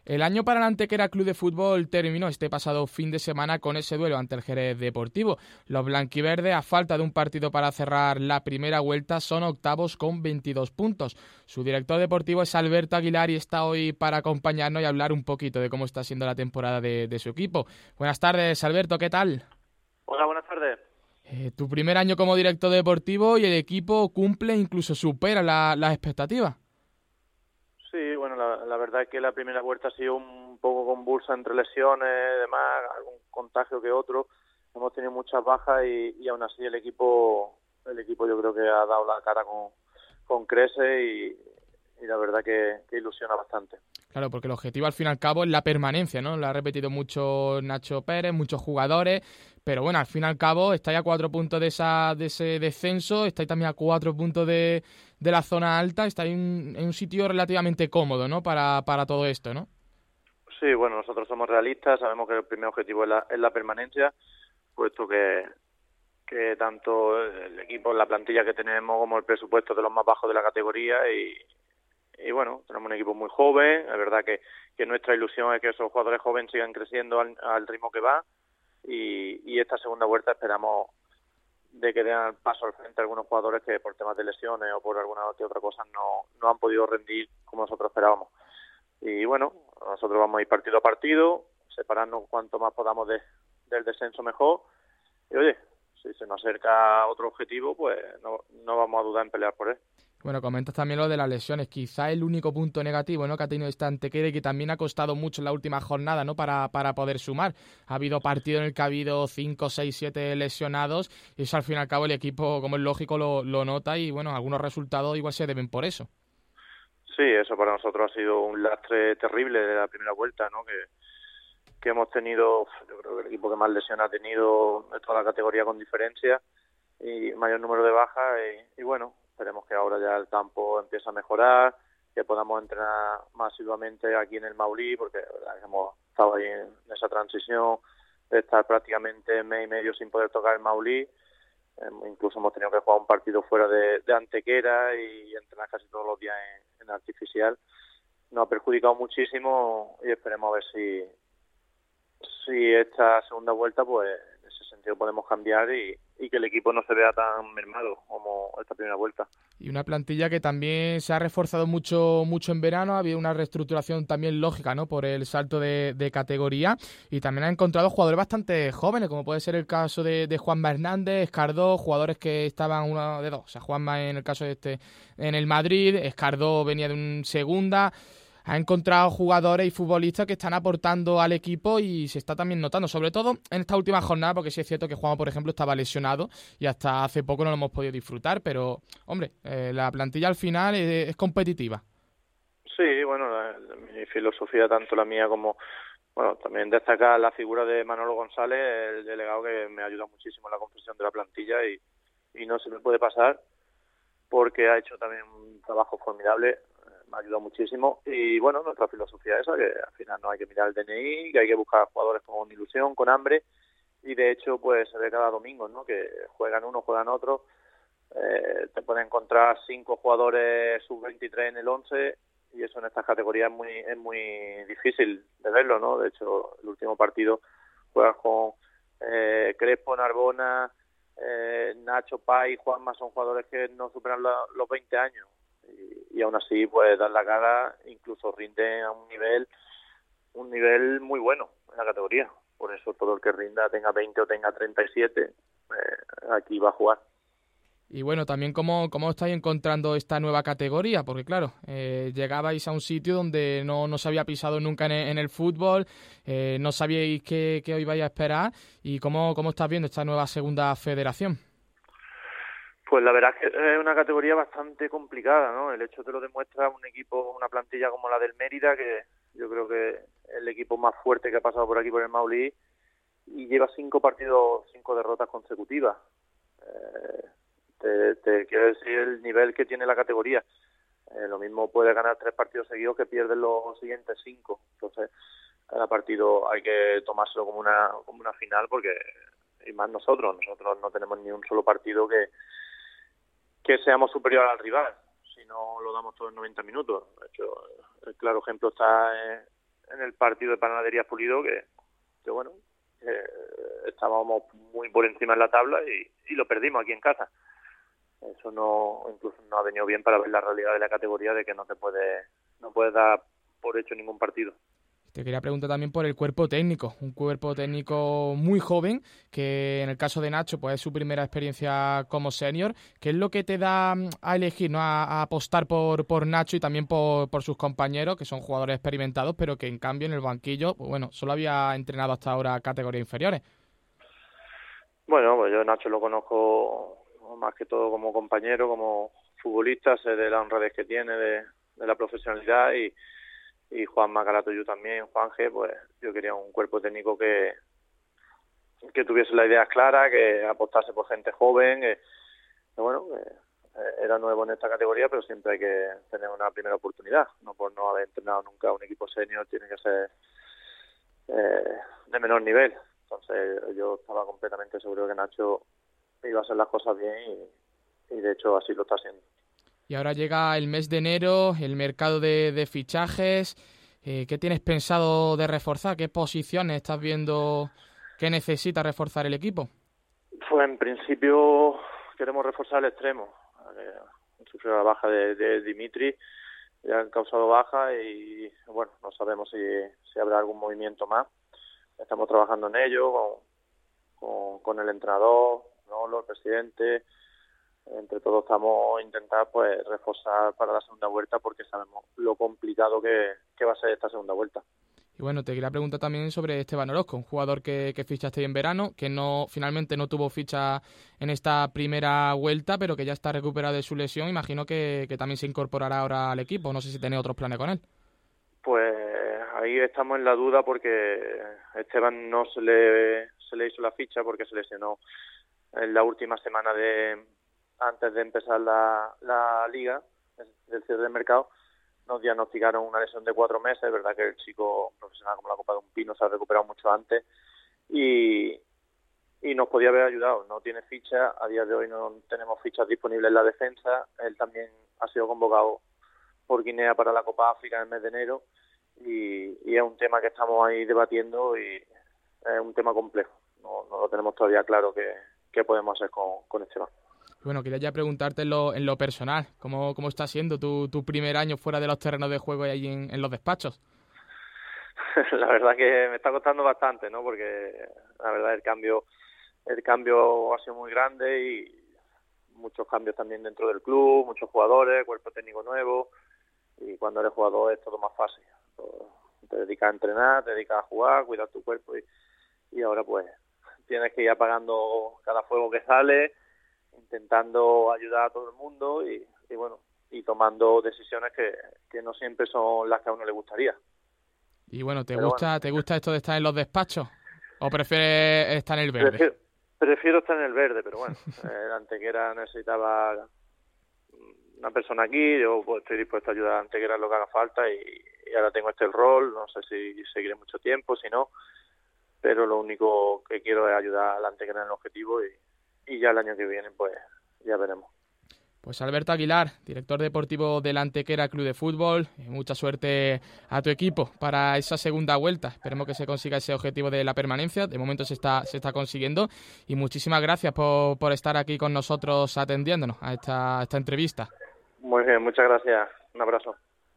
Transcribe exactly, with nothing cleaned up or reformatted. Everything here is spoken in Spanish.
El año para el Antequera Club de Fútbol terminó este pasado fin de semana con ese duelo ante el Jerez Deportivo. Los blanquiverdes, a falta de un partido para cerrar la primera vuelta, son octavos con veintidós puntos. Su director deportivo es Alberto Aguilar y está hoy para acompañarnos y hablar un poquito de cómo está siendo la temporada de, de su equipo. Buenas tardes, Alberto, ¿qué tal? Hola, buenas tardes. Eh, tu primer año como director deportivo y el equipo cumple, incluso supera la, las expectativas. Sí, bueno, la, la verdad es que la primera vuelta ha sido un poco convulsa entre lesiones y demás, algún contagio que otro. Hemos tenido muchas bajas y, y aún así el equipo el equipo yo creo que ha dado la cara con, con crece y, y la verdad que, que ilusiona bastante. Claro, porque el objetivo al fin y al cabo es la permanencia, ¿no? Lo ha repetido mucho Nacho Pérez, muchos jugadores, pero bueno, al fin y al cabo estáis a cuatro puntos de esa de ese descenso, estáis también a cuatro puntos de, de la zona alta, estáis en, en un sitio relativamente cómodo, ¿no? Para, para todo esto, ¿no? Sí, bueno, nosotros somos realistas, sabemos que el primer objetivo es la, es la permanencia, puesto que, que tanto el equipo, la plantilla que tenemos como el presupuesto es de los más bajos de la categoría y Y bueno, tenemos un equipo muy joven, es verdad que, que nuestra ilusión es que esos jugadores jóvenes sigan creciendo al, al ritmo que va y, y esta segunda vuelta esperamos de que den paso al frente a algunos jugadores que por temas de lesiones o por alguna que otra cosa no, no han podido rendir como nosotros esperábamos. Y bueno, nosotros vamos a ir partido a partido, separarnos cuanto más podamos de, del descenso mejor y oye, si se nos acerca otro objetivo, pues no, no vamos a dudar en pelear por él. Bueno, comentas también lo de las lesiones, quizá el único punto negativo, ¿no?, que ha tenido esta Antequera y que también ha costado mucho en la última jornada, ¿no?, para, para poder sumar. Ha habido partido en el que ha habido cinco, seis, siete lesionados y eso al fin y al cabo el equipo, como es lógico, lo, lo nota y bueno, algunos resultados igual se deben por eso. Sí, eso para nosotros ha sido un lastre terrible de la primera vuelta, ¿no?, que, que hemos tenido, yo creo que el equipo que más lesiones ha tenido de toda la categoría con diferencia y mayor número de bajas y, y bueno, esperemos que ahora ya el campo empiece a mejorar, que podamos entrenar más asiduamente aquí en el Maulí, porque la verdad que hemos estado ahí en esa transición de estar prácticamente mes y medio sin poder tocar el Maulí. Eh, incluso hemos tenido que jugar un partido fuera de, de Antequera y entrenar casi todos los días en, en artificial. Nos ha perjudicado muchísimo y esperemos a ver si, si esta segunda vuelta, pues en ese sentido podemos cambiar y, y que el equipo no se vea tan mermado como esta primera vuelta. Y una plantilla que también se ha reforzado mucho mucho en verano, ha habido una reestructuración también lógica, ¿no?, por el salto de, de categoría y también ha encontrado jugadores bastante jóvenes, como puede ser el caso de, de Juanma Hernández, Escardó, jugadores que estaban uno de dos, o sea, Juanma en el caso de este en el Madrid, Escardó venía de un segunda. Ha encontrado jugadores y futbolistas que están aportando al equipo y se está también notando, sobre todo en esta última jornada, porque sí es cierto que Juanma, por ejemplo, estaba lesionado y hasta hace poco no lo hemos podido disfrutar, pero, hombre, eh, la plantilla al final es, es competitiva. Sí, bueno, la, la, mi filosofía, tanto la mía como, bueno, también destacar la figura de Manolo González, el delegado que me ayuda muchísimo en la confección de la plantilla y, y no se me puede pasar porque ha hecho también un trabajo formidable. Me ha ayudado muchísimo y bueno, nuestra filosofía es esa, que al final no hay que mirar el D N I, que hay que buscar jugadores con ilusión, con hambre y de hecho pues se ve cada domingo, ¿no?, que juegan uno, juegan otro, eh, te pueden encontrar cinco jugadores sub veintitrés en el once y eso en estas categorías es muy, es muy difícil de verlo, ¿no? De hecho el último partido juegas con eh, Crespo, Narbona, eh, Nacho, Pai, Juanma, son jugadores que no superan la, los veinte años. Y, y aún así pues dan la cara, incluso rinden a un nivel un nivel muy bueno en la categoría. Por eso todo el que rinda, tenga veinte o tenga treinta y siete, eh, aquí va a jugar. Y bueno, también cómo, cómo estáis encontrando esta nueva categoría, porque claro, eh, llegabais a un sitio donde no, no se había pisado nunca en el, en el fútbol, eh, no sabíais qué, qué os ibais a esperar, y cómo, cómo estás viendo esta nueva segunda federación. Pues la verdad es que es una categoría bastante complicada, ¿no? El hecho te lo demuestra un equipo, una plantilla como la del Mérida, que yo creo que es el equipo más fuerte que ha pasado por aquí por el Maulí, y lleva cinco partidos, cinco derrotas consecutivas. Eh, te, te quiero decir el nivel que tiene la categoría. Eh, lo mismo puede ganar tres partidos seguidos que pierden los siguientes cinco. Entonces, cada partido hay que tomárselo como una, como una final, porque, y más nosotros, nosotros no tenemos ni un solo partido que que seamos superior al rival, si no lo damos todos en noventa minutos. De hecho, el claro ejemplo está en, en el partido de Panaderías Pulido, que, que bueno, eh, estábamos muy por encima en la tabla y, y lo perdimos aquí en casa. Eso no, incluso no ha venido bien para ver la realidad de la categoría, de que no te puede, no puedes dar por hecho ningún partido. Te quería preguntar también por el cuerpo técnico, un cuerpo técnico muy joven, que en el caso de Nacho pues es su primera experiencia como senior. ¿Qué es lo que te da a elegir, ¿no? a, a apostar por, por Nacho y también por, por sus compañeros, que son jugadores experimentados, pero que en cambio en el banquillo, pues bueno, solo había entrenado hasta ahora categorías inferiores? Bueno, pues yo a Nacho lo conozco más que todo como compañero, como futbolista, sé de la honradez que tiene, de, de la profesionalidad, y y Juan Macarato, yo también, Juan G, pues yo quería un cuerpo técnico que que tuviese las ideas claras, que apostase por gente joven, que, que bueno, que era nuevo en esta categoría, pero siempre hay que tener una primera oportunidad, no por no haber entrenado nunca a un equipo senior, tiene que ser eh, de menor nivel. Entonces yo estaba completamente seguro que Nacho iba a hacer las cosas bien y, y de hecho así lo está haciendo. Y ahora llega el mes de enero, el mercado de, de fichajes. Eh, ¿Qué tienes pensado de reforzar? ¿Qué posiciones estás viendo que necesita reforzar el equipo? Pues en principio queremos reforzar el extremo. Eh, sufrió la baja de, de Dimitri, ya han causado baja y bueno, no sabemos si, si habrá algún movimiento más. Estamos trabajando en ello con, con, con el entrenador, ¿no? El presidente. Entre todos estamos intentando pues reforzar para la segunda vuelta, porque sabemos lo complicado que, que va a ser esta segunda vuelta. Y bueno, te quería preguntar también sobre Esteban Orozco, un jugador que, que fichaste en verano, que no finalmente no tuvo ficha en esta primera vuelta, pero que ya está recuperado de su lesión. Imagino que, que también se incorporará ahora al equipo. No sé si tenéis otros planes con él. Pues ahí estamos en la duda, porque Esteban no se le, se le hizo la ficha porque se lesionó en la última semana de antes de empezar la, la liga, del cierre del mercado. Nos diagnosticaron una lesión de cuatro meses. Es verdad que el chico profesional como la Copa de un Pino se ha recuperado mucho antes y, y nos podía haber ayudado. No tiene ficha, a día de hoy no tenemos fichas disponibles en la defensa. Él también ha sido convocado por Guinea para la Copa África en el mes de enero y, y es un tema que estamos ahí debatiendo y es un tema complejo. No, no lo tenemos todavía claro qué, qué podemos hacer con, con Esteban. Bueno, quería ya preguntarte en lo, en lo personal, ¿cómo, cómo está siendo tu, tu primer año fuera de los terrenos de juego y ahí en, en los despachos? La verdad que me está costando bastante, ¿no? Porque la verdad el cambio el cambio ha sido muy grande y muchos cambios también dentro del club, muchos jugadores, cuerpo técnico nuevo, y cuando eres jugador es todo más fácil. Te dedicas a entrenar, te dedicas a jugar, cuidar tu cuerpo y, y ahora pues tienes que ir apagando cada fuego que sale, intentando ayudar a todo el mundo y, y bueno, y tomando decisiones que, que no siempre son las que a uno le gustaría. Y bueno, ¿te Pero gusta bueno, te gusta esto de estar en los despachos o prefieres estar en el verde? Prefiero, prefiero estar en el verde, pero bueno, eh, Antequera necesitaba una persona aquí, yo pues, estoy dispuesto a ayudar a Antequera en lo que haga falta y, y ahora tengo este rol, no sé si seguiré mucho tiempo, si no, pero lo único que quiero es ayudar a la Antequera en el objetivo y y ya el año que viene pues ya veremos. Pues Alberto Aguilar, director deportivo del Antequera Club de Fútbol, mucha suerte a tu equipo para esa segunda vuelta. Esperemos que se consiga ese objetivo de la permanencia. De momento se está se está consiguiendo y muchísimas gracias por, por estar aquí con nosotros atendiéndonos a esta, a esta entrevista. Muy bien, muchas gracias. Un abrazo.